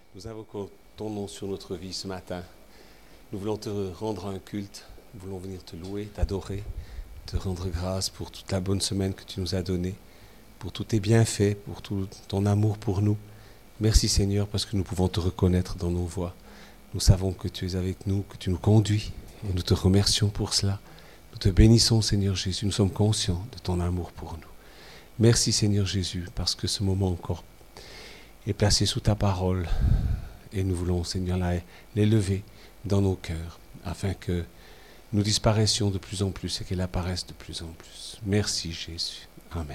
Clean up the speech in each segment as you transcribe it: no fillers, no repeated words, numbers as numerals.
Nous invoquons ton nom sur notre vie ce matin. Nous voulons te rendre un culte, nous voulons venir te louer, t'adorer, te rendre grâce pour toute la bonne semaine que tu nous as donnée, pour tous tes bienfaits, pour tout ton amour pour nous. Merci Seigneur parce que nous pouvons te reconnaître dans nos voix. Nous savons que tu es avec nous, que tu nous conduis et nous te remercions pour cela. Nous te bénissons Seigneur Jésus, nous sommes conscients de ton amour pour nous. Merci Seigneur Jésus parce que ce moment encore est placé sous ta parole et nous voulons Seigneur l'élever dans nos cœurs afin que nous disparaissions de plus en plus et qu'elle apparaisse de plus en plus. Merci Jésus. Amen.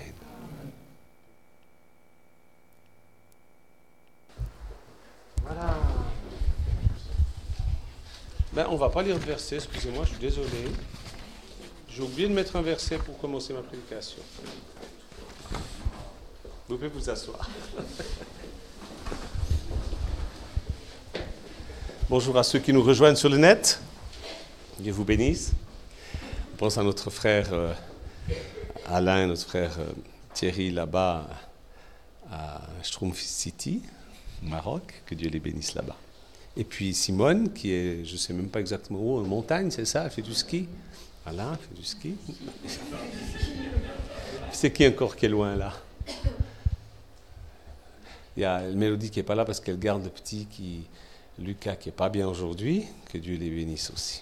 Voilà. On ne va pas lire de verset, excusez-moi, je suis désolé. J'ai oublié de mettre un verset pour commencer ma prédication. Vous pouvez vous asseoir. Bonjour à ceux qui nous rejoignent sur le net. Dieu vous bénisse. On pense à notre frère Alain, notre frère Thierry là-bas à Schtroumpf City, au Maroc. Que Dieu les bénisse là-bas. Et puis Simone, qui est, je ne sais même pas exactement où, en montagne, c'est ça, elle fait du ski. Voilà, elle fait du ski. C'est qui encore qui est loin là? Il y a Mélodie qui n'est pas là parce qu'elle garde le petit Lucas qui n'est pas bien aujourd'hui. Que Dieu les bénisse aussi.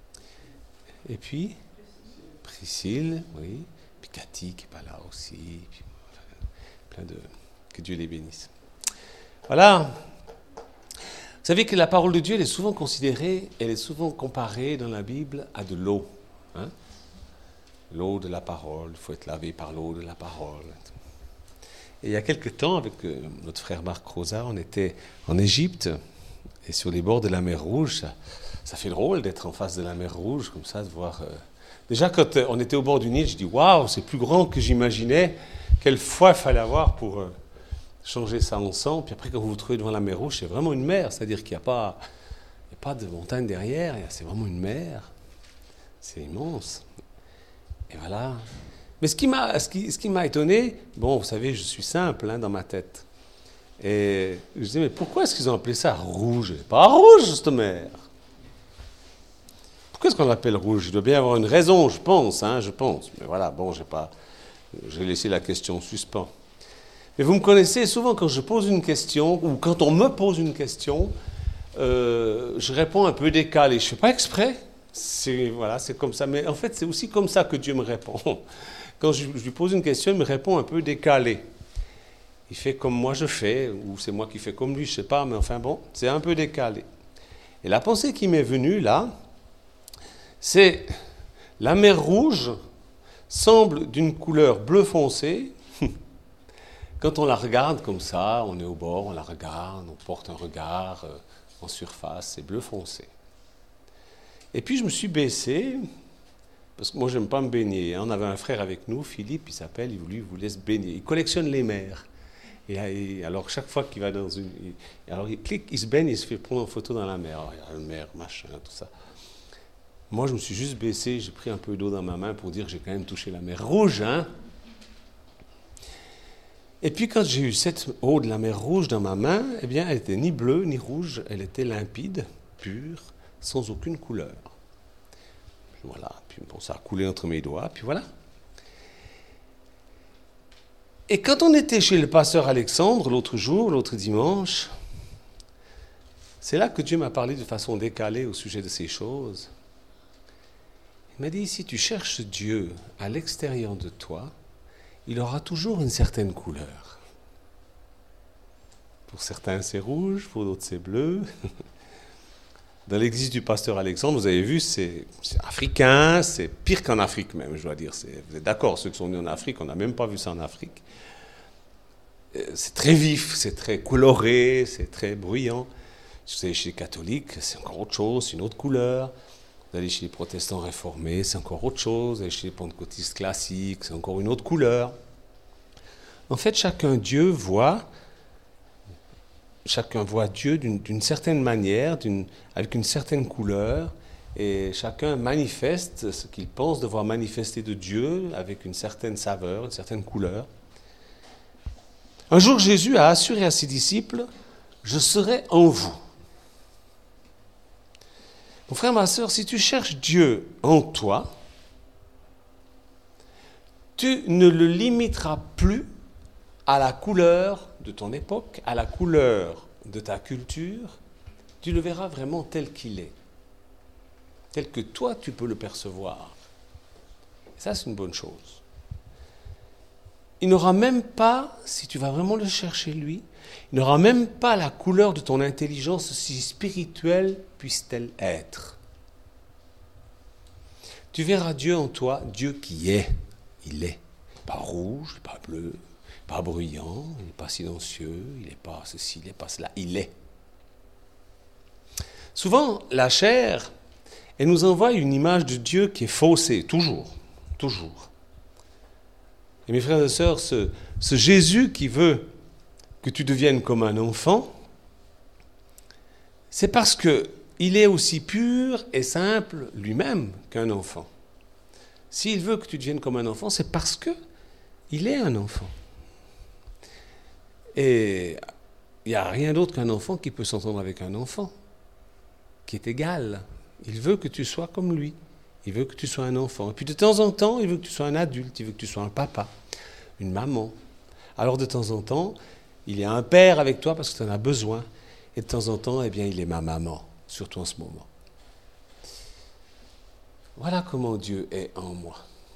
Et puis, Priscille, oui. Puis Cathy qui n'est pas là aussi. Puis, plein de... Que Dieu les bénisse. Voilà. Vous savez que la parole de Dieu, elle est souvent considérée, elle est souvent comparée dans la Bible à de l'eau. Hein? L'eau de la parole, il faut être lavé par l'eau de la parole. Et il y a quelque temps, avec notre frère Marc Rosa, on était en Égypte, et sur les bords de la mer Rouge, ça fait drôle d'être en face de la mer Rouge, comme ça, de voir... Déjà, quand on était au bord du Nil, je dis, waouh, c'est plus grand que j'imaginais, quelle foi il fallait avoir pour changer ça en sang. Puis après, quand vous vous trouvez devant la mer Rouge, c'est vraiment une mer, c'est-à-dire qu'il n'y a pas de montagne derrière, c'est vraiment une mer. C'est immense. Et voilà. Mais ce qui m'a étonné, bon, vous savez, je suis simple dans ma tête. Et je disais, mais pourquoi est-ce qu'ils ont appelé ça rouge? Pas rouge, cette mer. Pourquoi est-ce qu'on l'appelle rouge? Il doit bien avoir une raison, je pense. Mais voilà, bon, j'ai laissé la question en suspens. Mais vous me connaissez, souvent quand je pose une question, ou quand on me pose une question, je réponds un peu décalé. Je ne fais pas exprès. C'est comme ça. Mais en fait, c'est aussi comme ça que Dieu me répond. Quand je lui pose une question, il me répond un peu décalé. Il fait comme moi je fais, ou c'est moi qui fais comme lui, je ne sais pas, mais enfin bon, c'est un peu décalé. Et la pensée qui m'est venue là, c'est la mer Rouge semble d'une couleur bleu foncé. Quand on la regarde comme ça, on est au bord, on la regarde, on porte un regard en surface, c'est bleu foncé. Et puis je me suis baissé, parce que moi j'aime pas me baigner. On avait un frère avec nous, Philippe, il s'appelle, lui il vous laisse baigner. Il collectionne les mers. Et alors chaque fois qu'il va dans une... Alors il clique, il se baigne, il se fait prendre en photo dans la mer. Alors, il y a la mer, machin, tout ça. Moi je me suis juste baissé, j'ai pris un peu d'eau dans ma main pour dire que j'ai quand même touché la mer Rouge, hein. Et puis quand j'ai eu cette eau de la mer Rouge dans ma main, eh bien elle était ni bleue ni rouge, elle était limpide, pure, sans aucune couleur. Voilà, puis bon, ça a coulé entre mes doigts, puis voilà. Et quand on était chez le pasteur Alexandre l'autre dimanche, c'est là que Dieu m'a parlé de façon décalée au sujet de ces choses. Il m'a dit, si tu cherches Dieu à l'extérieur de toi, il aura toujours une certaine couleur. Pour certains, c'est rouge, pour d'autres, c'est bleu. Dans l'église du pasteur Alexandre, vous avez vu, c'est africain, c'est pire qu'en Afrique même, je dois dire. Vous êtes d'accord, ceux qui sont venus en Afrique, on n'a même pas vu ça en Afrique. C'est très vif, c'est très coloré, c'est très bruyant. Vous allez chez les catholiques, c'est encore autre chose, c'est une autre couleur. Vous allez chez les protestants réformés, c'est encore autre chose. Vous allez chez les pentecôtistes classiques, c'est encore une autre couleur. En fait, chacun voit Dieu d'une certaine manière, avec une certaine couleur, et chacun manifeste ce qu'il pense devoir manifester de Dieu avec une certaine saveur, une certaine couleur. Un jour, Jésus a assuré à ses disciples je serai en vous. Mon frère, ma sœur, si tu cherches Dieu en toi, tu ne le limiteras plus à la couleur de ton époque, à la couleur de ta culture. Tu le verras vraiment tel qu'il est, tel que toi tu peux le percevoir. Et ça, c'est une bonne chose. Il n'aura même pas, si tu vas vraiment le chercher lui, il n'aura même pas la couleur de ton intelligence, si spirituelle puisse-t-elle être. Tu verras Dieu en toi, Dieu qui est. Il est. Pas rouge, pas bleu, pas bruyant, il n'est pas silencieux, il n'est pas ceci, il n'est pas cela. Il est. Souvent, la chair, elle nous envoie une image de Dieu qui est faussée, toujours. Et mes frères et sœurs, ce Jésus qui veut que tu deviennes comme un enfant, c'est parce qu'il est aussi pur et simple lui-même qu'un enfant. S'il veut que tu deviennes comme un enfant, c'est parce qu'il est un enfant. Et il n'y a rien d'autre qu'un enfant qui peut s'entendre avec un enfant, qui est égal. Il veut que tu sois comme lui. Il veut que tu sois un enfant. Et puis de temps en temps, il veut que tu sois un adulte, il veut que tu sois un papa, une maman. Alors de temps en temps, il y a un père avec toi parce que tu en as besoin. Et de temps en temps, eh bien, il est ma maman, surtout en ce moment. Voilà comment Dieu est en moi.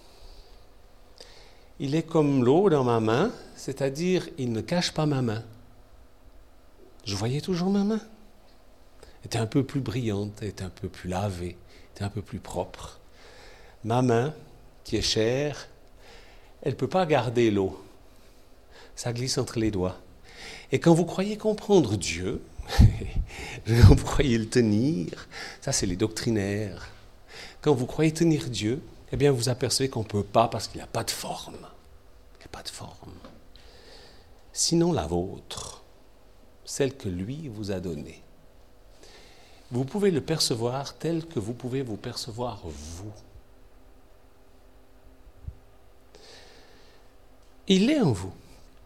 Il est comme l'eau dans ma main, c'est-à-dire il ne cache pas ma main. Je voyais toujours ma main. Elle était un peu plus brillante, elle était un peu plus lavée, elle était un peu plus propre. Ma main, qui est chère, elle ne peut pas garder l'eau. Ça glisse entre les doigts. Et quand vous croyez comprendre Dieu, vous croyez le tenir, ça c'est les doctrinaires. Quand vous croyez tenir Dieu, eh bien vous apercevez qu'on ne peut pas parce qu'il n'a pas de forme. Il n'a pas de forme. Sinon la vôtre, celle que lui vous a donnée. Vous pouvez le percevoir tel que vous pouvez vous percevoir vous. Il est en vous.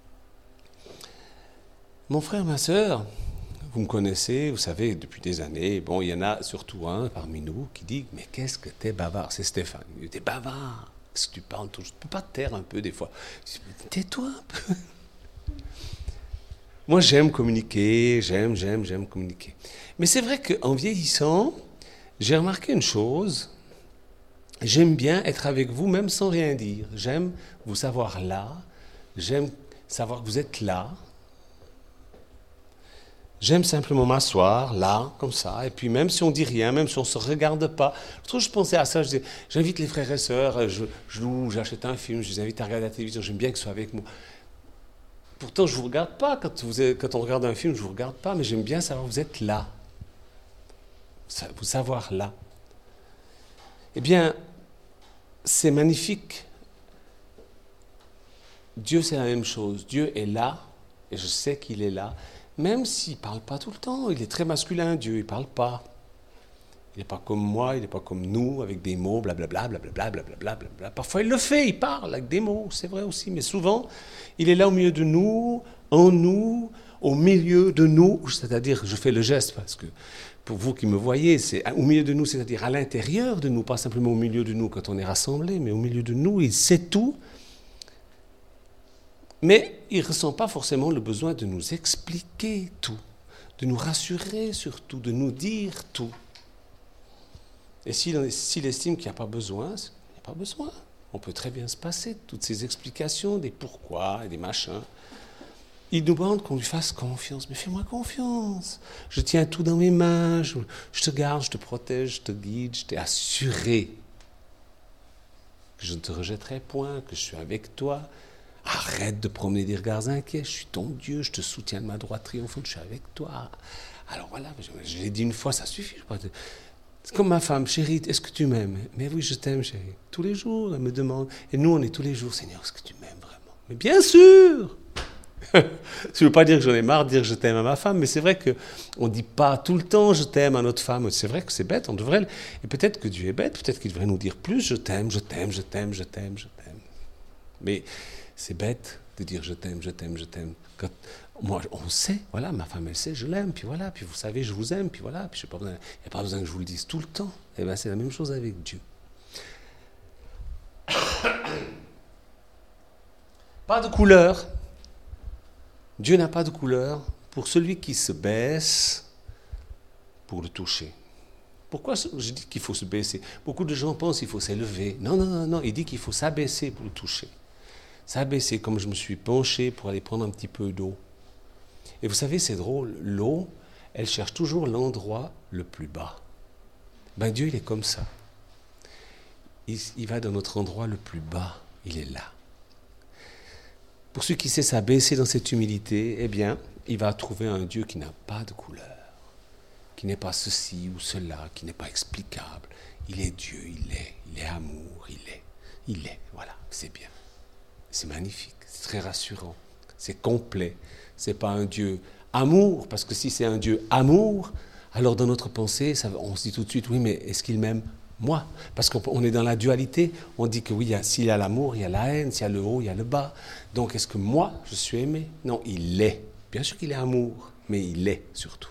Mon frère, ma sœur, vous me connaissez, vous savez, depuis des années, bon, il y en a surtout un parmi nous qui dit « Mais qu'est-ce que t'es bavard ?» C'est Stéphane. Il dit « T'es bavard. Qu'est-ce que tu parles toujours ? Tu ne peux pas te taire un peu des fois. » Je dis « Tais-toi un peu. » Moi, j'aime communiquer, j'aime communiquer. Mais c'est vrai qu'en vieillissant, j'ai remarqué une chose. J'aime bien être avec vous, même sans rien dire. J'aime vous savoir là. J'aime savoir que vous êtes là. J'aime simplement m'asseoir là, comme ça, et puis même si on dit rien, même si on ne se regarde pas. Je pensais à ça, je disais, j'invite les frères et sœurs, je loue, j'achète un film, je les invite à regarder la télévision, j'aime bien qu'ils soient avec moi. Pourtant, je ne vous regarde pas, quand on regarde un film, je ne vous regarde pas, mais j'aime bien savoir que vous êtes là. Vous savoir là. Eh bien, c'est magnifique. Dieu, c'est la même chose. Dieu est là, et je sais qu'il est là. Même s'il ne parle pas tout le temps, il est très masculin, Dieu, il ne parle pas. Il n'est pas comme moi, il n'est pas comme nous, avec des mots, blablabla, blablabla, blablabla, blablabla. Parfois, il le fait, il parle avec des mots, c'est vrai aussi, mais souvent, il est là au milieu de nous, en nous, au milieu de nous, c'est-à-dire, je fais le geste, parce que pour vous qui me voyez, c'est au milieu de nous, c'est-à-dire à l'intérieur de nous, pas simplement au milieu de nous quand on est rassemblés, mais au milieu de nous, il sait tout. Mais il ne ressent pas forcément le besoin de nous expliquer tout, de nous rassurer surtout, de nous dire tout. Et s'il estime qu'il n'y a pas besoin, il n'y a pas besoin. On peut très bien se passer de toutes ces explications, des pourquoi et des machins. Il nous demande qu'on lui fasse confiance. Mais fais-moi confiance. Je tiens tout dans mes mains, je te garde, je te protège, je te guide, je t'ai assuré que je ne te rejetterai point, que je suis avec toi. Arrête de promener des regards inquiets, je suis ton Dieu, je te soutiens de ma droite triomphante, je suis avec toi. Alors voilà, je l'ai dit une fois, ça suffit. C'est comme ma femme, chérie, est-ce que tu m'aimes ? Mais oui, je t'aime, chérie. Tous les jours, elle me demande. Et nous, on est tous les jours, Seigneur, est-ce que tu m'aimes vraiment ? Mais bien sûr. Je ne veux pas dire que j'en ai marre de dire je t'aime à ma femme, mais c'est vrai qu'on ne dit pas tout le temps je t'aime à notre femme. C'est vrai que c'est bête, on devrait... Et peut-être que Dieu est bête, peut-être qu'il devrait nous dire plus je t'aime, je t'aime, je t'aime, je t'aime, je t'aime. Mais... c'est bête, de dire je t'aime, je t'aime, je t'aime. Quand, moi, on sait, voilà, ma femme, elle sait, je l'aime, puis voilà, puis vous savez, je vous aime, puis voilà, puis il n'y a pas besoin que je vous le dise tout le temps. Eh bien, c'est la même chose avec Dieu. Pas de couleur. Dieu n'a pas de couleur pour celui qui se baisse pour le toucher. Pourquoi je dis qu'il faut se baisser? Beaucoup de gens pensent qu'il faut s'élever. Non, non, non, non, il dit qu'il faut s'abaisser pour le toucher. S'abaisser comme je me suis penché pour aller prendre un petit peu d'eau. Et vous savez, c'est drôle, l'eau, elle cherche toujours l'endroit le plus bas. Ben Dieu, il est comme ça. Il va dans notre endroit le plus bas, il est là. Pour celui qui sait s'abaisser dans cette humilité, eh bien, il va trouver un Dieu qui n'a pas de couleur, qui n'est pas ceci ou cela, qui n'est pas explicable. Il est Dieu, il est amour, il est, voilà, c'est bien. C'est magnifique, c'est très rassurant, c'est complet. C'est pas un Dieu amour, parce que si c'est un Dieu amour, alors dans notre pensée, on se dit tout de suite, oui, mais est-ce qu'il m'aime? Moi, parce qu'on est dans la dualité, on dit que oui, s'il y a l'amour, il y a la haine, s'il y a le haut, il y a le bas. Donc, est-ce que moi, je suis aimé? Non, il est. Bien sûr qu'il est amour, mais il est surtout.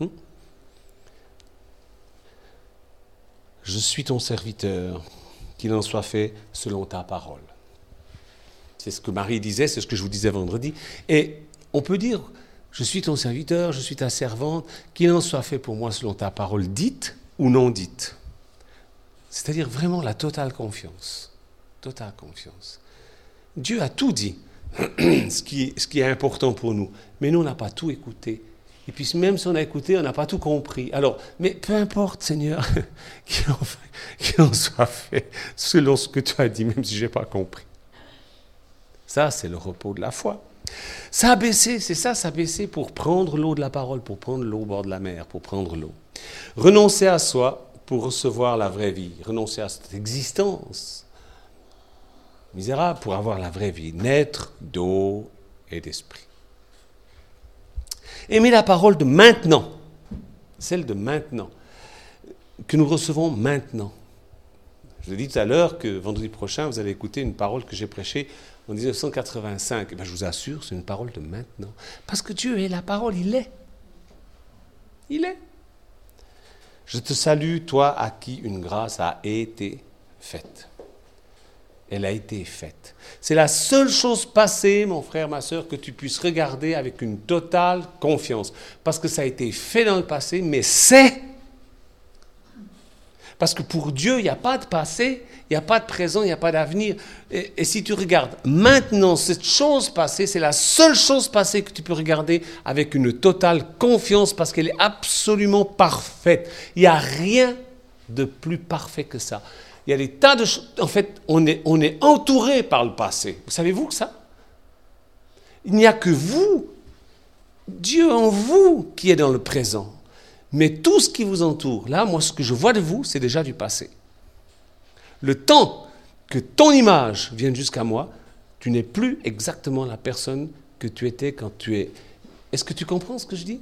Je suis ton serviteur, qu'il en soit fait selon ta parole. C'est ce que Marie disait, c'est ce que je vous disais vendredi. Et on peut dire, je suis ton serviteur, je suis ta servante, qu'il en soit fait pour moi selon ta parole dite ou non dite. C'est-à-dire vraiment la totale confiance. Totale confiance. Dieu a tout dit, ce qui est important pour nous. Mais nous, on n'a pas tout écouté. Et puis même si on a écouté, on n'a pas tout compris. Alors, mais peu importe, Seigneur, qu'il en soit fait selon ce que tu as dit, même si je n'ai pas compris. Ça, c'est le repos de la foi. S'abaisser, c'est ça, s'abaisser pour prendre l'eau de la parole, pour prendre l'eau au bord de la mer, pour prendre l'eau. Renoncer à soi pour recevoir la vraie vie, renoncer à cette existence misérable pour avoir la vraie vie, naître d'eau et d'esprit. Aimer la parole de maintenant, celle de maintenant, que nous recevons maintenant. Je vous ai dit tout à l'heure que vendredi prochain, vous allez écouter une parole que j'ai prêchée en 1985. Et bien, je vous assure, c'est une parole de maintenant. Parce que Dieu est la parole, il est. Il est. Je te salue, toi à qui une grâce a été faite. Elle a été faite. C'est la seule chose passée, mon frère, ma sœur, que tu puisses regarder avec une totale confiance. Parce que ça a été fait dans le passé, mais c'est. Parce que pour Dieu, il n'y a pas de passé, il n'y a pas de présent, il n'y a pas d'avenir. Et si tu regardes maintenant cette chose passée, c'est la seule chose passée que tu peux regarder avec une totale confiance parce qu'elle est absolument parfaite. Il n'y a rien de plus parfait que ça. Il y a des tas de choses. En fait, on est entouré par le passé. Vous savez-vous que ça? Il n'y a que vous, Dieu en vous, qui est dans le présent. Mais tout ce qui vous entoure, là, moi, ce que je vois de vous, c'est déjà du passé. Le temps que ton image vienne jusqu'à moi, tu n'es plus exactement la personne que tu étais quand tu es. Est-ce que tu comprends ce que je dis?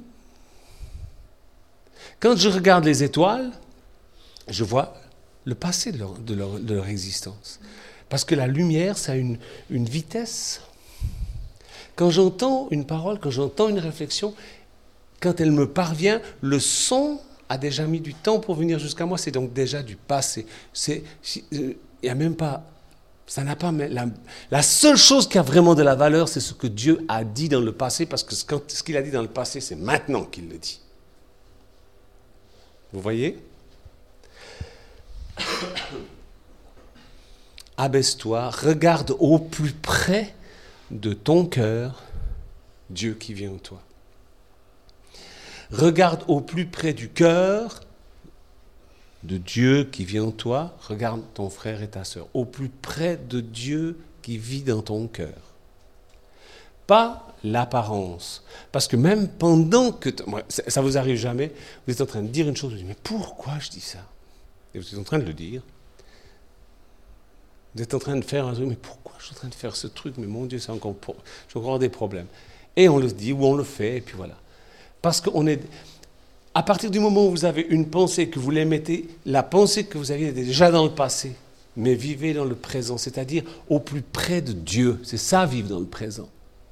Quand je regarde les étoiles, je vois le passé de leur existence. Parce que la lumière, ça a une vitesse. Quand j'entends une parole, quand j'entends une réflexion, quand elle me parvient, le son a déjà mis du temps pour venir jusqu'à moi, c'est donc déjà du passé. Il n'y a même pas, ça n'a pas, la seule chose qui a vraiment de la valeur, c'est ce que Dieu a dit dans le passé, parce que ce qu'il a dit dans le passé, c'est maintenant qu'il le dit. Vous voyez? Abaisse-toi, regarde au plus près de ton cœur Dieu qui vit en toi. Regarde au plus près du cœur de Dieu qui vit en toi. Regarde ton frère et ta sœur. Au plus près de Dieu qui vit dans ton cœur. Pas l'apparence. Parce que même pendant que... ça vous arrive jamais, vous êtes en train de dire une chose, vous dites, mais pourquoi je dis ça? Et vous êtes en train de le dire. Vous êtes en train de faire un truc, mais pourquoi je suis en train de faire ce truc? Mais mon Dieu, j'ai encore des problèmes. Et on le dit, ou on le fait, et puis voilà. Parce qu'on est... À partir du moment où vous avez une pensée, que vous les mettez, la pensée que vous aviez déjà dans le passé, mais vivez dans le présent, c'est-à-dire au plus près de Dieu. C'est ça, vivre dans le présent.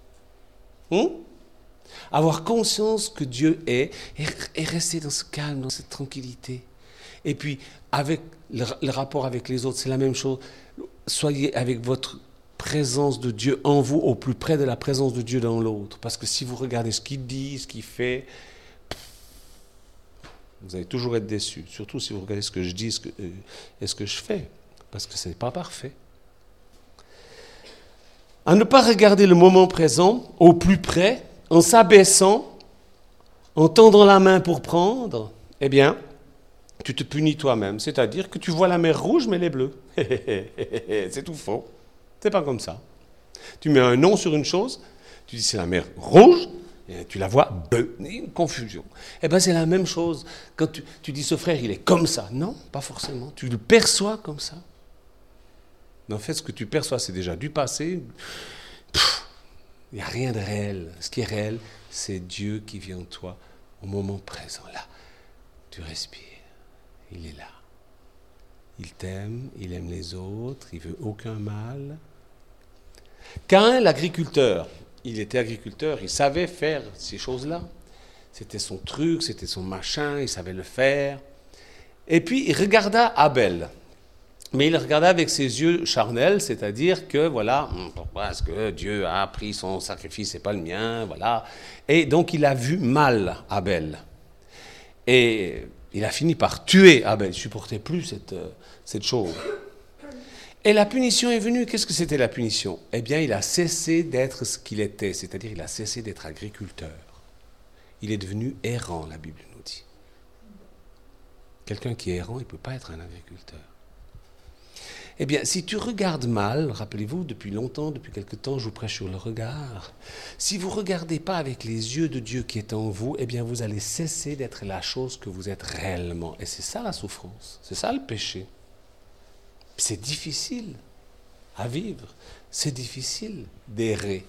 Avoir conscience que Dieu est et rester dans ce calme, dans cette tranquillité. Et puis, avec le rapport avec les autres, c'est la même chose. Soyez avec votre présence de Dieu en vous, au plus près de la présence de Dieu dans l'autre. Parce que si vous regardez ce qu'il dit, ce qu'il fait, vous allez toujours être déçu. Surtout si vous regardez ce que je dis et ce que je fais. Parce que ce n'est pas parfait. À ne pas regarder le moment présent au plus près, en s'abaissant, en tendant la main pour prendre, eh bien, tu te punis toi-même. C'est-à-dire que tu vois la mer rouge, mais elle est bleue. C'est tout faux. C'est pas comme ça. Tu mets un nom sur une chose, tu dis c'est la mer rouge, et tu la vois bleu. Une confusion. Eh bien, c'est la même chose. Quand tu dis ce frère, il est comme ça. Non, pas forcément. Tu le perçois comme ça. Mais en fait, ce que tu perçois, c'est déjà du passé. Il n'y a rien de réel. Ce qui est réel, c'est Dieu qui vit en toi au moment présent. Là, tu respires. Il est là. Il t'aime, il aime les autres, il veut aucun mal. Caïn, l'agriculteur, il était agriculteur, il savait faire ces choses-là. C'était son truc, c'était son machin, il savait le faire. Et puis, il regarda Abel. Mais il le regardait avec ses yeux charnels, c'est-à-dire que, voilà, pourquoi est-ce que Dieu a pris son sacrifice et pas le mien, voilà. Et donc, il a vu mal Abel. Et il a fini par tuer Abel. Il ne supportait plus cette chose. Et la punition est venue. Qu'est-ce que c'était la punition? Eh bien, il a cessé d'être ce qu'il était, c'est-à-dire il a cessé d'être agriculteur. Il est devenu errant, la Bible nous dit. Quelqu'un qui est errant, il ne peut pas être un agriculteur. Eh bien, si tu regardes mal, rappelez-vous, depuis longtemps, depuis quelque temps, je vous prêche sur le regard. Si vous ne regardez pas avec les yeux de Dieu qui est en vous, eh bien, vous allez cesser d'être la chose que vous êtes réellement. Et c'est ça la souffrance, c'est ça le péché. C'est difficile à vivre, c'est difficile d'errer.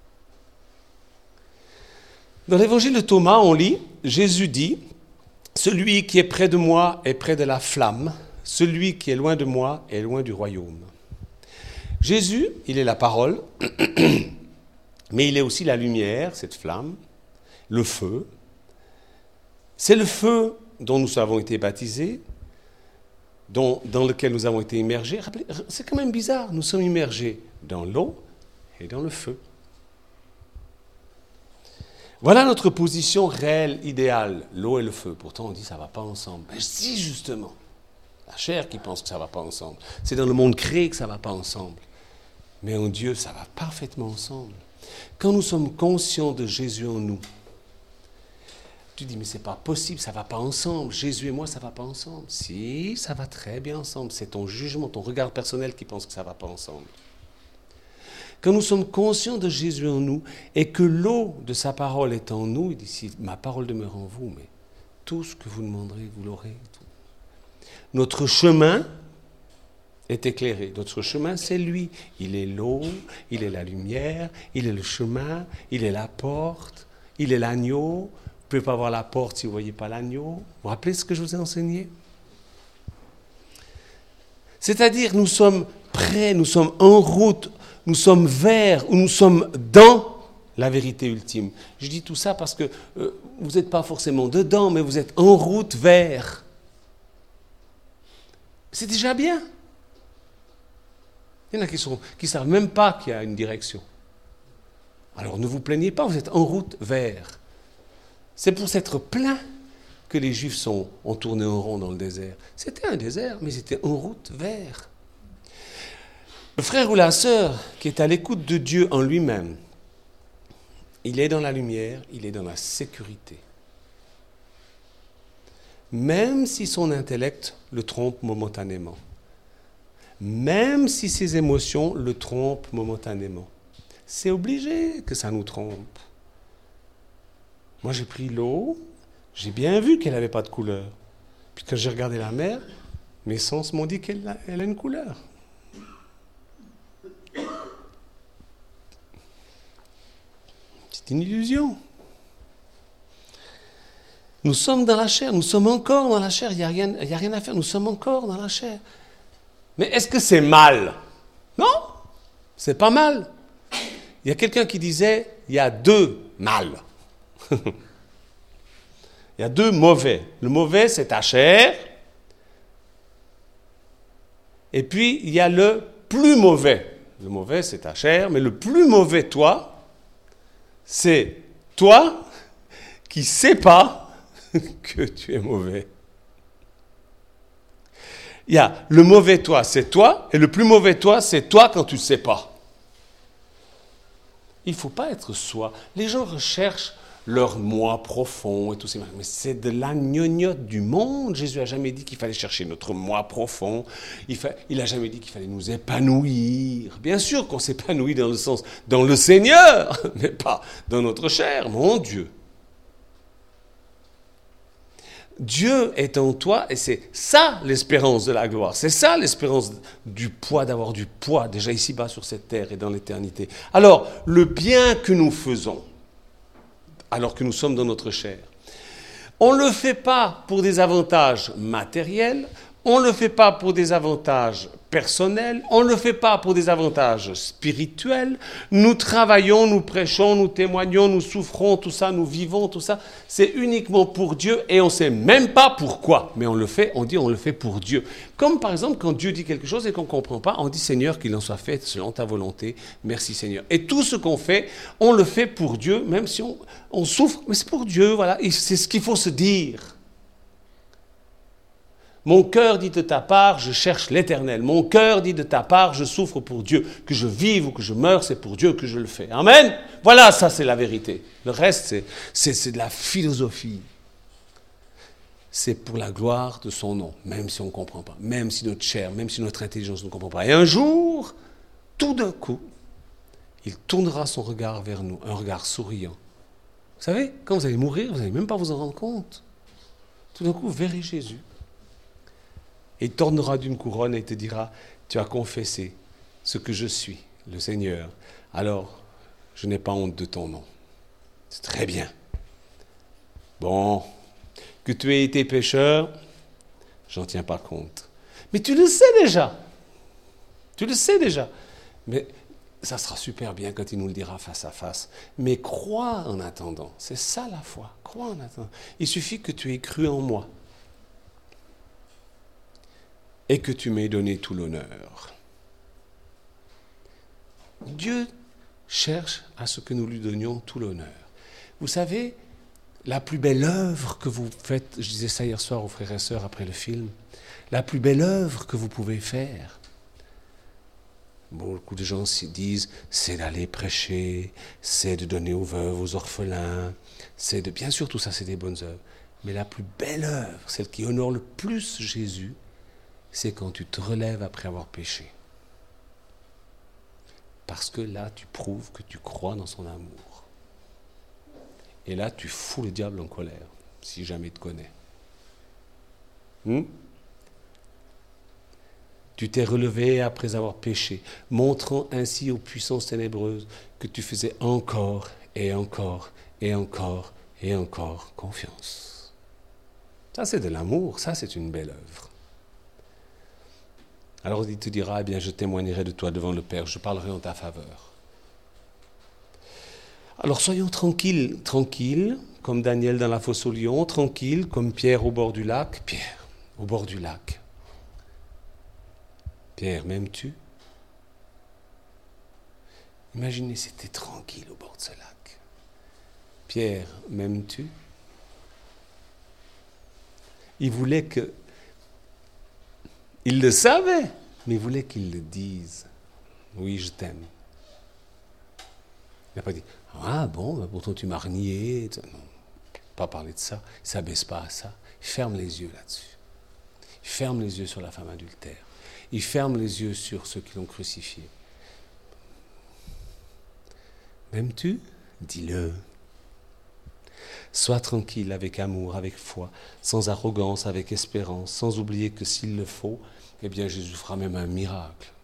Dans l'évangile de Thomas, on lit, Jésus dit, « Celui qui est près de moi est près de la flamme. Celui qui est loin de moi est loin du royaume. » Jésus, il est la parole, mais il est aussi la lumière, cette flamme, le feu. C'est le feu dont nous avons été baptisés, dans lequel nous avons été immergés. Rappelez, c'est quand même bizarre, nous sommes immergés dans l'eau et dans le feu. Voilà notre position réelle, idéale, l'eau et le feu. Pourtant, on dit ça ne va pas ensemble. Mais si, justement. La chair qui pense que ça ne va pas ensemble. C'est dans le monde créé que ça ne va pas ensemble. Mais en Dieu, ça va parfaitement ensemble. Quand nous sommes conscients de Jésus en nous, tu dis, mais ce n'est pas possible, ça ne va pas ensemble. Jésus et moi, ça ne va pas ensemble. Si, ça va très bien ensemble. C'est ton jugement, ton regard personnel qui pense que ça ne va pas ensemble. Quand nous sommes conscients de Jésus en nous et que l'eau de sa parole est en nous, il dit, si ma parole demeure en vous, mais tout ce que vous demanderez, vous l'aurez. Notre chemin est éclairé. Notre chemin, c'est lui. Il est l'eau, il est la lumière, il est le chemin, il est la porte, il est l'agneau. Vous ne pouvez pas voir la porte si vous ne voyez pas l'agneau. Vous vous rappelez ce que je vous ai enseigné? C'est-à-dire, nous sommes prêts, nous sommes en route, nous sommes vers, ou nous sommes dans la vérité ultime. Je dis tout ça parce que vous n'êtes pas forcément dedans, mais vous êtes en route vers. C'est déjà bien. Il y en a qui ne savent même pas qu'il y a une direction. Alors ne vous plaignez pas, vous êtes en route vers. C'est pour s'être plein que les Juifs ont tourné en rond dans le désert. C'était un désert, mais ils étaient en route vers. Le frère ou la sœur qui est à l'écoute de Dieu en lui-même, il est dans la lumière, il est dans la sécurité. Même si son intellect le trompe momentanément. Même si ses émotions le trompent momentanément. C'est obligé que ça nous trompe. Moi, j'ai pris l'eau, j'ai bien vu qu'elle n'avait pas de couleur. Puis quand j'ai regardé la mer, mes sens m'ont dit qu'elle a une couleur. C'est une illusion. Nous sommes dans la chair, nous sommes encore dans la chair, il n'y a rien à faire, nous sommes encore dans la chair. Mais est-ce que c'est mal? Non, c'est pas mal. Il y a quelqu'un qui disait, il y a deux mal. Il y a deux mauvais. Le mauvais, c'est ta chair. Et puis, il y a le plus mauvais. Le mauvais, c'est ta chair, mais le plus mauvais, toi, c'est toi qui ne sais pas que tu es mauvais. Il y a le mauvais toi, c'est toi, et le plus mauvais toi, c'est toi quand tu ne sais pas. Il ne faut pas être soi. Les gens recherchent leur moi profond et tout ça. Mais c'est de la gnognotte du monde. Jésus n'a jamais dit qu'il fallait chercher notre moi profond. Il n'a jamais dit qu'il fallait nous épanouir. Bien sûr qu'on s'épanouit dans le sens, dans le Seigneur, mais pas dans notre chair, mon Dieu. Dieu est en toi et c'est ça l'espérance de la gloire. C'est ça l'espérance du poids, d'avoir du poids déjà ici-bas sur cette terre et dans l'éternité. Alors, le bien que nous faisons, alors que nous sommes dans notre chair, on ne le fait pas pour des avantages matériels, on ne le fait pas pour des avantages personnels, on ne le fait pas pour des avantages spirituels. Nous travaillons, nous prêchons, nous témoignons, nous souffrons, tout ça, nous vivons, tout ça. C'est uniquement pour Dieu et on ne sait même pas pourquoi. Mais on le fait, on dit on le fait pour Dieu. Comme par exemple quand Dieu dit quelque chose et qu'on ne comprend pas, on dit Seigneur qu'il en soit fait selon ta volonté. Merci Seigneur. Et tout ce qu'on fait, on le fait pour Dieu, même si on souffre, mais c'est pour Dieu, voilà. Et c'est ce qu'il faut se dire. Mon cœur dit de ta part, je cherche l'Éternel. Mon cœur dit de ta part, je souffre pour Dieu. Que je vive ou que je meure, c'est pour Dieu que je le fais. Amen. Voilà, ça c'est la vérité. Le reste, c'est de la philosophie. C'est pour la gloire de son nom, même si on ne comprend pas, même si notre chair, même si notre intelligence ne comprend pas. Et un jour, tout d'un coup, il tournera son regard vers nous, un regard souriant. Vous savez, quand vous allez mourir, vous n'allez même pas vous en rendre compte. Tout d'un coup, vous verrez Jésus. Et il t'ornera d'une couronne et il te dira, tu as confessé ce que je suis, le Seigneur. Alors, je n'ai pas honte de ton nom. C'est très bien. Bon, que tu aies été pécheur, j'en tiens pas compte. Mais tu le sais déjà. Tu le sais déjà. Mais ça sera super bien quand il nous le dira face à face. Mais crois en attendant. C'est ça la foi. Crois en attendant. Il suffit que tu aies cru en moi. Et que tu m'aies donné tout l'honneur. Dieu cherche à ce que nous lui donnions tout l'honneur. Vous savez, la plus belle œuvre que vous faites, je disais ça hier soir aux frères et sœurs après le film, la plus belle œuvre que vous pouvez faire, beaucoup de gens se disent, c'est d'aller prêcher, c'est de donner aux veuves, aux orphelins, c'est de... Bien sûr, tout ça, c'est des bonnes œuvres. Mais la plus belle œuvre, celle qui honore le plus Jésus, c'est quand tu te relèves après avoir péché. Parce que là, tu prouves que tu crois dans son amour. Et là, tu fous le diable en colère, si jamais il te connaît. Tu t'es relevé après avoir péché, montrant ainsi aux puissances ténébreuses que tu faisais encore et encore et encore et encore confiance. Ça, c'est de l'amour, ça, c'est une belle œuvre. Alors il te dira, eh bien, je témoignerai de toi devant le Père, je parlerai en ta faveur. Alors soyons tranquilles, comme Daniel dans la fosse aux lions, tranquilles, comme Pierre au bord du lac. Pierre, au bord du lac. Pierre, m'aimes-tu? Imaginez, c'était tranquille au bord de ce lac. Pierre, m'aimes-tu? Il voulait que... Il le savait, mais il voulait qu'il le dise. Oui, je t'aime. Il n'a pas dit, ah bon, ben pourtant tu m'as renié. Non, pas parler de ça. Il ne s'abaisse pas à ça. Il ferme les yeux là-dessus. Il ferme les yeux sur la femme adultère. Il ferme les yeux sur ceux qui l'ont crucifié. M'aimes-tu? Dis-le. Sois tranquille avec amour, avec foi, sans arrogance, avec espérance, sans oublier que s'il le faut, eh bien Jésus fera même un miracle.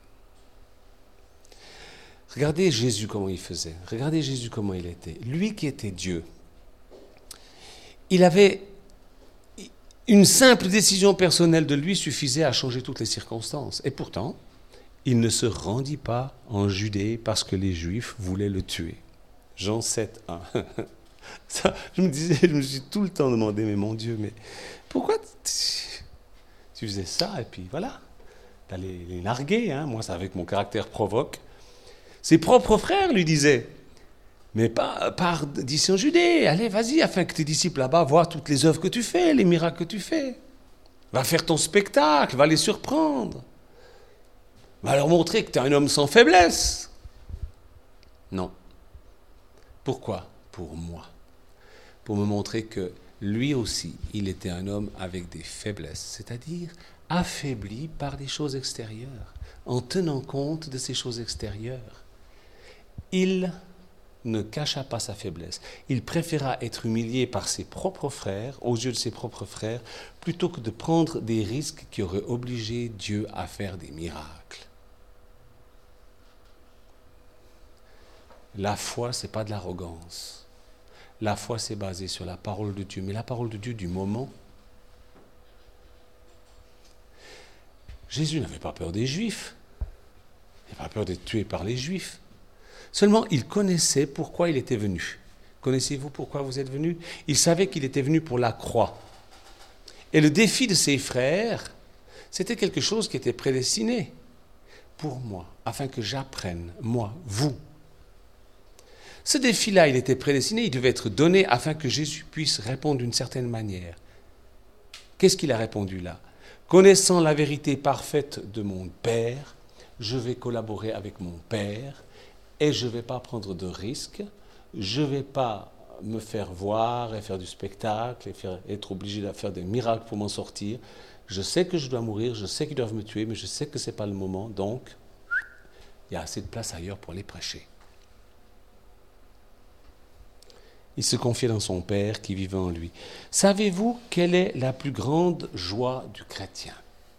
Regardez Jésus comment il faisait, regardez Jésus comment il était. Lui qui était Dieu, il avait Une simple décision personnelle de lui suffisait à changer toutes les circonstances. Et pourtant, il ne se rendit pas en Judée parce que les Juifs voulaient le tuer. Jean 7, 1. Ça, je me suis tout le temps demandé, mais mon Dieu, mais pourquoi tu faisais ça? Et puis voilà, t'allais les larguer, hein? Moi, c'est avec mon caractère provoque. Ses propres frères lui disaient, mais pars d'ici en Judée, allez, vas-y, afin que tes disciples là-bas voient toutes les œuvres que tu fais, les miracles que tu fais. Va faire ton spectacle, va les surprendre. Va leur montrer que tu es un homme sans faiblesse. Non. Pourquoi? Pour moi. Pour me montrer que lui aussi, il était un homme avec des faiblesses, c'est-à-dire affaibli par des choses extérieures, en tenant compte de ces choses extérieures. Il ne cacha pas sa faiblesse. Il préféra être humilié par ses propres frères, aux yeux de ses propres frères, plutôt que de prendre des risques qui auraient obligé Dieu à faire des miracles. La foi, ce n'est pas de l'arrogance. La foi, c'est basé sur la parole de Dieu, mais la parole de Dieu du moment. Jésus n'avait pas peur des Juifs. Il n'avait pas peur d'être tué par les Juifs. Seulement, il connaissait pourquoi il était venu. Connaissez-vous pourquoi vous êtes venu? Il savait qu'il était venu pour la croix. Et le défi de ses frères, c'était quelque chose qui était prédestiné pour moi, afin que j'apprenne, moi, vous. Ce défi-là, il était prédestiné, il devait être donné afin que Jésus puisse répondre d'une certaine manière. Qu'est-ce qu'il a répondu là? Connaissant la vérité parfaite de mon Père, je vais collaborer avec mon Père et je ne vais pas prendre de risques, je ne vais pas me faire voir et faire du spectacle et être obligé de faire des miracles pour m'en sortir. Je sais que je dois mourir, je sais qu'ils doivent me tuer, mais je sais que ce n'est pas le moment, donc il y a assez de place ailleurs pour les prêcher. Il se confiait dans son Père qui vivait en lui. Savez-vous quelle est la plus grande joie du chrétien?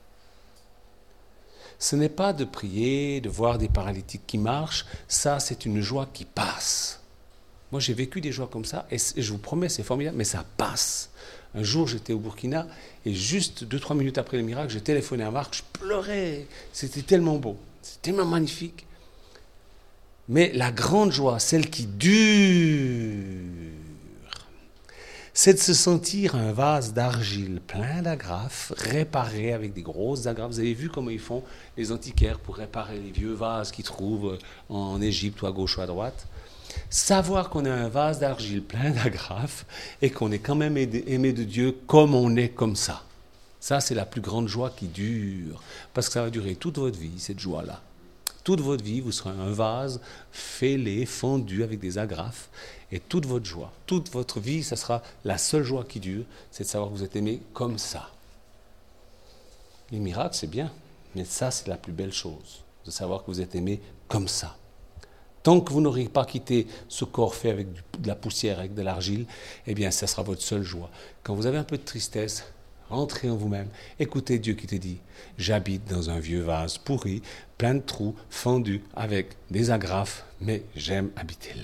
Ce n'est pas de prier, de voir des paralytiques qui marchent, ça c'est une joie qui passe. Moi j'ai vécu des joies comme ça et je vous promets c'est formidable, mais ça passe. Un jour j'étais au Burkina et juste 2-3 minutes après le miracle, j'ai téléphoné à Marc, je pleurais, c'était tellement beau, c'était tellement magnifique. Mais la grande joie, celle qui dure, c'est de se sentir un vase d'argile plein d'agrafes, réparé avec des grosses agrafes. Vous avez vu comment ils font les antiquaires pour réparer les vieux vases qu'ils trouvent en Égypte ou à gauche ou à droite. Savoir qu'on a un vase d'argile plein d'agrafes et qu'on est quand même aimé de Dieu comme on est comme ça. Ça, c'est la plus grande joie qui dure. Parce que ça va durer toute votre vie, cette joie-là. Toute votre vie, vous serez un vase fêlé, fendu avec des agrafes. Et toute votre joie, toute votre vie, ça sera la seule joie qui dure, c'est de savoir que vous êtes aimé comme ça. Les miracles, c'est bien, mais ça, c'est la plus belle chose, de savoir que vous êtes aimé comme ça. Tant que vous n'aurez pas quitté ce corps fait avec de la poussière, avec de l'argile, eh bien, ça sera votre seule joie. Quand vous avez un peu de tristesse, rentrez en vous-même, écoutez Dieu qui te dit « J'habite dans un vieux vase pourri, plein de trous, fendu, avec des agrafes, mais j'aime habiter là. »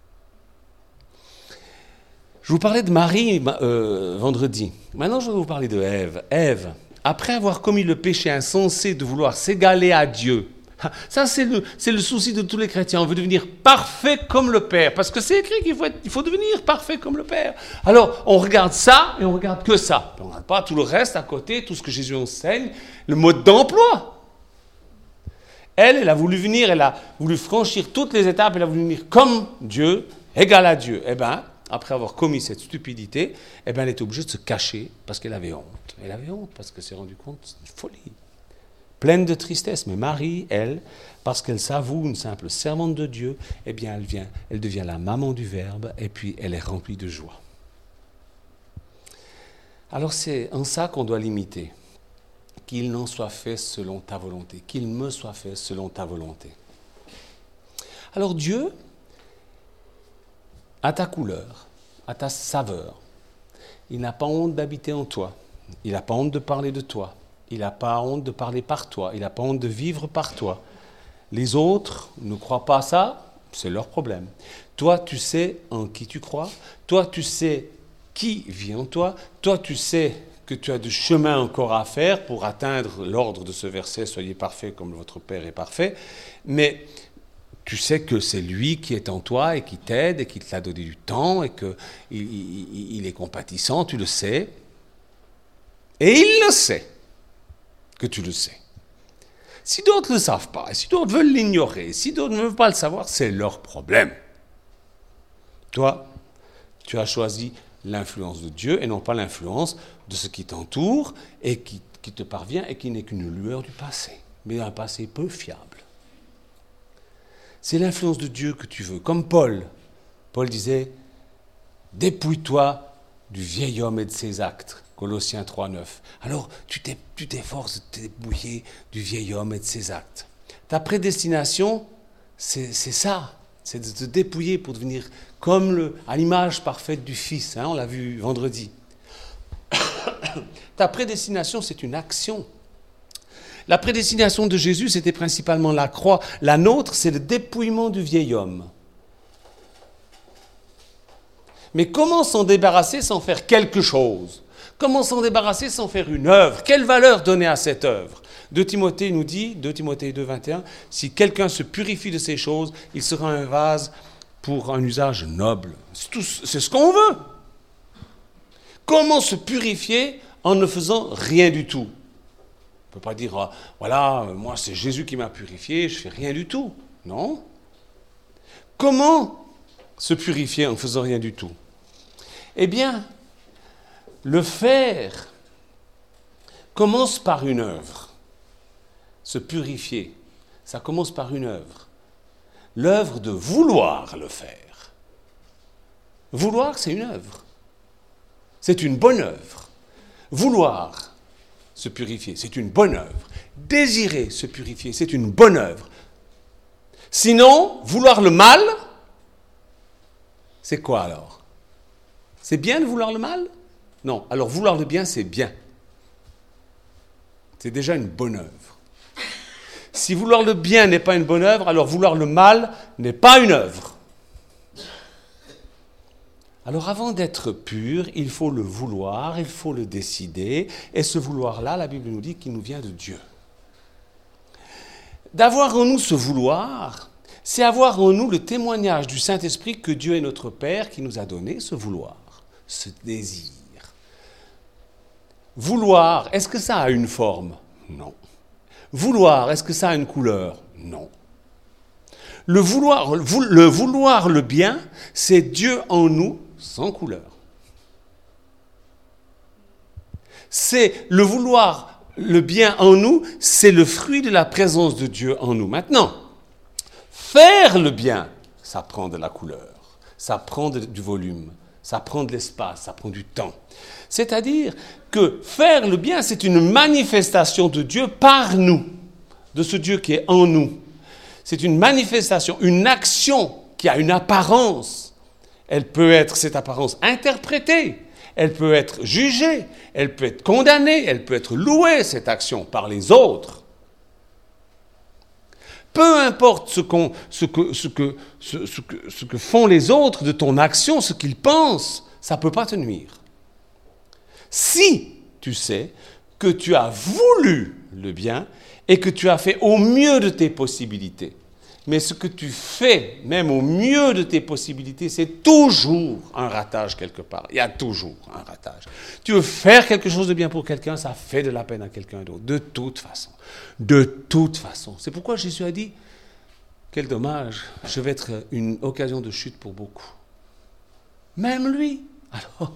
Je vous parlais de Marie vendredi. Maintenant, je vais vous parler de Ève. Ève, après avoir commis le péché insensé de vouloir s'égaler à Dieu, ça c'est le souci de tous les chrétiens, on veut devenir parfait comme le Père, parce que c'est écrit qu'il faut devenir parfait comme le Père. Alors, on regarde ça et on regarde que ça. On ne regarde pas tout le reste à côté, tout ce que Jésus enseigne, le mode d'emploi. Elle a voulu venir, elle a voulu franchir toutes les étapes, elle a voulu venir comme Dieu, égal à Dieu. Eh bien, après avoir commis cette stupidité, eh bien, elle était obligée de se cacher parce qu'elle avait honte. Elle avait honte parce qu'elle s'est rendue compte que c'est une folie. Pleine de tristesse. Mais Marie, elle, parce qu'elle s'avoue une simple servante de Dieu, eh bien, elle devient la maman du Verbe et puis elle est remplie de joie. Alors c'est en ça qu'on doit l'imiter. Qu'il n'en soit fait selon ta volonté. Qu'il me soit fait selon ta volonté. Alors Dieu, à ta couleur, à ta saveur, il n'a pas honte d'habiter en toi. Il n'a pas honte de parler de toi. Il n'a pas honte de parler par toi. Il n'a pas honte de vivre par toi. Les autres ne croient pas à ça, c'est leur problème. Toi, tu sais en qui tu crois. Toi, tu sais qui vit en toi. Toi, tu sais que tu as du chemin encore à faire pour atteindre l'ordre de ce verset, soyez parfaits comme votre Père est parfait, mais tu sais que c'est lui qui est en toi et qui t'aide et qui te l'a donné du temps et qu'il est compatissant, tu le sais. Et il le sait que tu le sais. Si d'autres ne le savent pas, et si d'autres veulent l'ignorer, si d'autres ne veulent pas le savoir, c'est leur problème. Toi, tu as choisi l'influence de Dieu et non pas l'influence de ce qui t'entoure et qui te parvient et qui n'est qu'une lueur du passé, mais un passé peu fiable. C'est l'influence de Dieu que tu veux. Comme Paul. Paul disait, dépouille-toi du vieil homme et de ses actes. Colossiens 3,9. Alors, tu t'efforces de te dépouiller du vieil homme et de ses actes. Ta prédestination, c'est ça. C'est de te dépouiller pour devenir comme à l'image parfaite du Fils. On l'a vu vendredi. Ta prédestination, c'est une action. La prédestination de Jésus, c'était principalement la croix. La nôtre, c'est le dépouillement du vieil homme. Mais comment s'en débarrasser sans faire quelque chose ? Comment s'en débarrasser sans faire une œuvre ? Quelle valeur donner à cette œuvre ? 2 Timothée nous dit, 2 Timothée 2, 21, si quelqu'un se purifie de ces choses, il sera un vase pour un usage noble. C'est ce qu'on veut. Comment se purifier en ne faisant rien du tout ? On ne peut pas dire, voilà, moi c'est Jésus qui m'a purifié, je ne fais rien du tout. Non. Comment se purifier en ne faisant rien du tout ? Eh bien, le faire commence par une œuvre. Se purifier, ça commence par une œuvre. L'œuvre de vouloir le faire. Vouloir, c'est une œuvre. C'est une bonne œuvre. Vouloir se purifier, c'est une bonne œuvre. Désirer se purifier, c'est une bonne œuvre. Sinon, vouloir le mal, c'est quoi alors ? C'est bien de vouloir le mal ? Non. Alors vouloir le bien, c'est bien. C'est déjà une bonne œuvre. Si vouloir le bien n'est pas une bonne œuvre, alors vouloir le mal n'est pas une œuvre. Alors avant d'être pur, il faut le vouloir, il faut le décider. Et ce vouloir-là, la Bible nous dit qu'il nous vient de Dieu. D'avoir en nous ce vouloir, c'est avoir en nous le témoignage du Saint-Esprit que Dieu est notre Père qui nous a donné ce vouloir, ce désir. Vouloir, est-ce que ça a une forme ? Non. Vouloir, est-ce que ça a une couleur ? Non. Le vouloir le bien, c'est Dieu en nous sans couleur. C'est le vouloir le bien en nous, c'est le fruit de la présence de Dieu en nous. Maintenant, faire le bien, ça prend de la couleur, ça prend du volume, ça prend de l'espace, ça prend du temps. C'est-à-dire que faire le bien, c'est une manifestation de Dieu par nous, de ce Dieu qui est en nous. C'est une manifestation, une action qui a une apparence. Elle peut être, cette apparence, interprétée. Elle peut être jugée. Elle peut être condamnée. Elle peut être louée, cette action, par les autres. Peu importe ce que font les autres de ton action, ce qu'ils pensent, ça ne peut pas te nuire. Si tu sais que tu as voulu le bien et que tu as fait au mieux de tes possibilités. Mais ce que tu fais, même au mieux de tes possibilités, c'est toujours un ratage quelque part. Il y a toujours un ratage. Tu veux faire quelque chose de bien pour quelqu'un, ça fait de la peine à quelqu'un d'autre. De toute façon. De toute façon. C'est pourquoi Jésus a dit, quel dommage, je vais être une occasion de chute pour beaucoup. Même lui. Alors,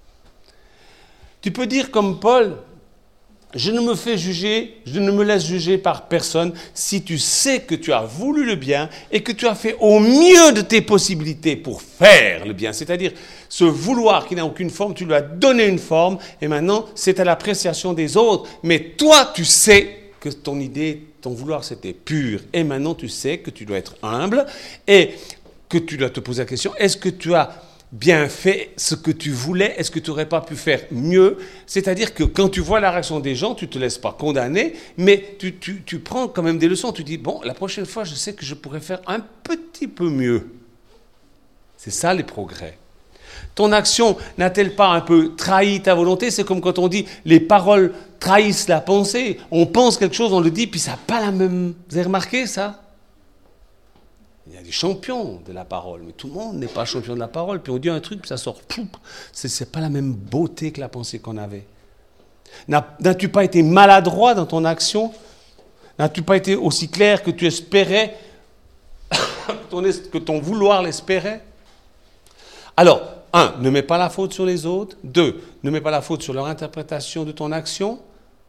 tu peux dire comme Paul, je ne me fais juger, je ne me laisse juger par personne si tu sais que tu as voulu le bien et que tu as fait au mieux de tes possibilités pour faire le bien. C'est-à-dire, ce vouloir qui n'a aucune forme, tu lui as donné une forme et maintenant, c'est à l'appréciation des autres. Mais toi, tu sais que ton idée, ton vouloir, c'était pur. Et maintenant, tu sais que tu dois être humble et que tu dois te poser la question, est-ce que tu as bien fait ce que tu voulais, est-ce que tu n'aurais pas pu faire mieux ? C'est-à-dire que quand tu vois la réaction des gens, tu ne te laisses pas condamner, mais tu prends quand même des leçons. Tu dis, bon, la prochaine fois, je sais que je pourrais faire un petit peu mieux. C'est ça les progrès. Ton action n'a-t-elle pas un peu trahi ta volonté? C'est comme quand on dit les paroles trahissent la pensée. On pense quelque chose, on le dit, puis ça n'a pas la même... Vous avez remarqué ça? Il y a des champions de la parole, mais tout le monde n'est pas champion de la parole. Puis on dit un truc, puis ça sort. C'est pas la même beauté que la pensée qu'on avait. N'as-tu pas été maladroit dans ton action? N'as-tu pas été aussi clair que tu espérais, que ton vouloir l'espérait? Alors, 1, ne mets pas la faute sur les autres. 2, ne mets pas la faute sur leur interprétation de ton action.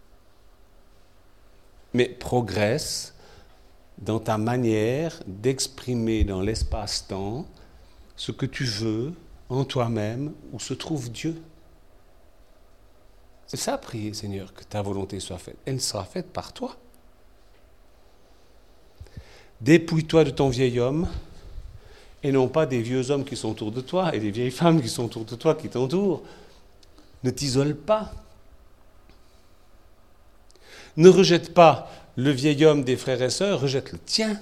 Mais progresse dans ta manière d'exprimer dans l'espace-temps ce que tu veux en toi-même, où se trouve Dieu. C'est ça, prier, Seigneur, que ta volonté soit faite. Elle sera faite par toi. Dépouille-toi de ton vieil homme, et non pas des vieux hommes qui sont autour de toi, et des vieilles femmes qui sont autour de toi, qui t'entourent. Ne t'isole pas. Ne rejette pas le vieil homme des frères et sœurs, rejette le tien.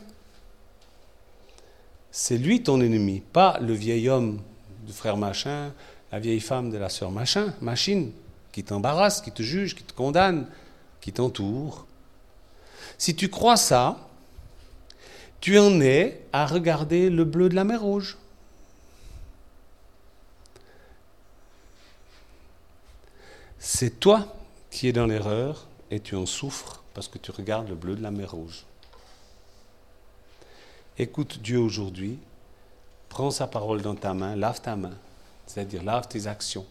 C'est lui ton ennemi, pas le vieil homme du frère machin, la vieille femme de la sœur machin, machine, qui t'embarrasse, qui te juge, qui te condamne, qui t'entoure. Si tu crois ça, tu en es à regarder le bleu de la mer Rouge. C'est toi qui es dans l'erreur et tu en souffres parce que tu regardes le bleu de la mer Rouge. Écoute Dieu aujourd'hui, prends sa parole dans ta main, lave ta main, c'est-à-dire lave tes actions.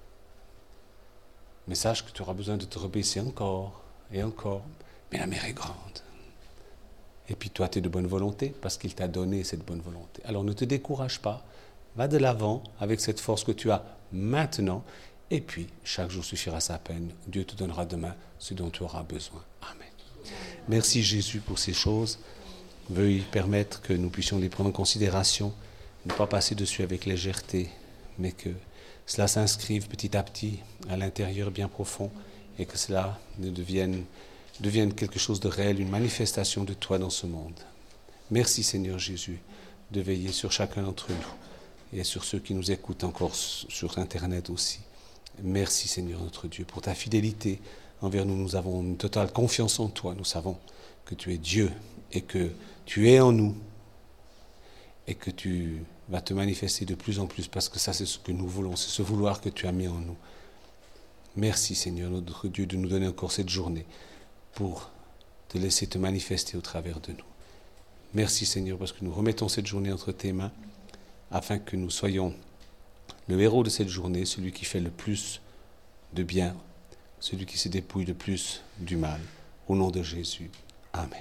Mais sache que tu auras besoin de te rebaisser encore et encore. Mais la mer est grande. Et puis toi, tu es de bonne volonté parce qu'il t'a donné cette bonne volonté. Alors ne te décourage pas, va de l'avant avec cette force que tu as maintenant. Et puis, chaque jour suffira sa peine. Dieu te donnera demain ce dont tu auras besoin. Amen. Merci Jésus pour ces choses. Veuille permettre que nous puissions les prendre en considération, ne pas passer dessus avec légèreté, mais que cela s'inscrive petit à petit à l'intérieur bien profond et que cela devienne quelque chose de réel, une manifestation de toi dans ce monde. Merci Seigneur Jésus de veiller sur chacun d'entre nous et sur ceux qui nous écoutent encore sur Internet aussi. Merci Seigneur notre Dieu pour ta fidélité envers nous. Nous avons une totale confiance en toi. Nous savons que tu es Dieu et que tu es en nous et que tu vas te manifester de plus en plus parce que ça c'est ce que nous voulons, c'est ce vouloir que tu as mis en nous. Merci Seigneur notre Dieu de nous donner encore cette journée pour te laisser te manifester au travers de nous. Merci Seigneur parce que nous remettons cette journée entre tes mains afin que nous soyons le héros de cette journée, celui qui fait le plus de bien, celui qui se dépouille le plus du mal. Au nom de Jésus. Amen.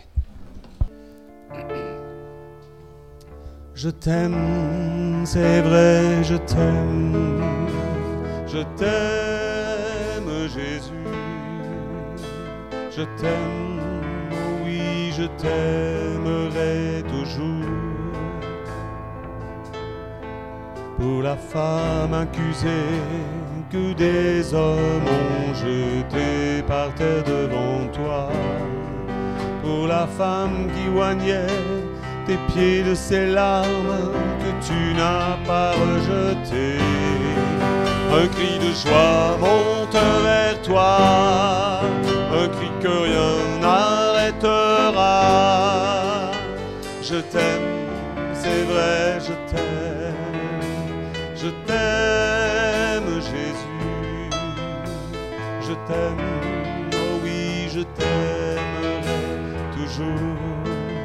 Je t'aime, c'est vrai, je t'aime. Je t'aime, Jésus. Je t'aime, oui, je t'aimerai toujours. Pour la femme accusée que des hommes ont jetée par terre devant toi. Pour la femme qui oignait tes pieds de ses larmes que tu n'as pas rejetées. Un cri de joie monte vers toi, un cri que rien n'arrêtera. Je t'aime, c'est vrai, je t'aime. Je t'aime, Jésus, je t'aime, oh oui, je t'aimerai toujours.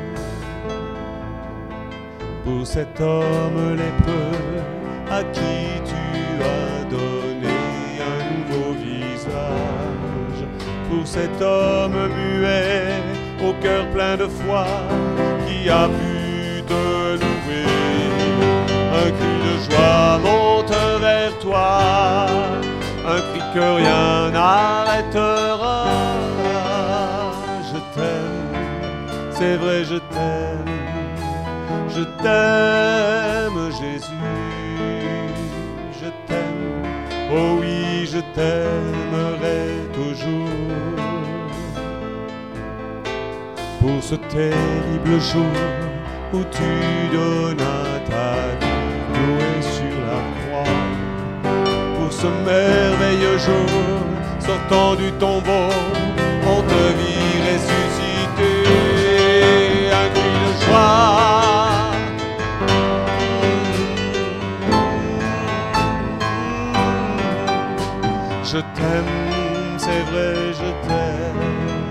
Pour cet homme lépreux à qui tu as donné un nouveau visage, pour cet homme muet au cœur plein de foi qui a pu te louer. Un cri de joie monte vers toi, un cri que rien n'arrêtera. Je t'aime, c'est vrai, je t'aime. Je t'aime, Jésus. Je t'aime, oh oui, je t'aimerai toujours. Pour ce terrible jour où tu donnas ta vie clouée sur la croix, ce merveilleux jour, sortant du tombeau, on te vit ressusciter. Un cri de joie. Je t'aime, c'est vrai, je t'aime.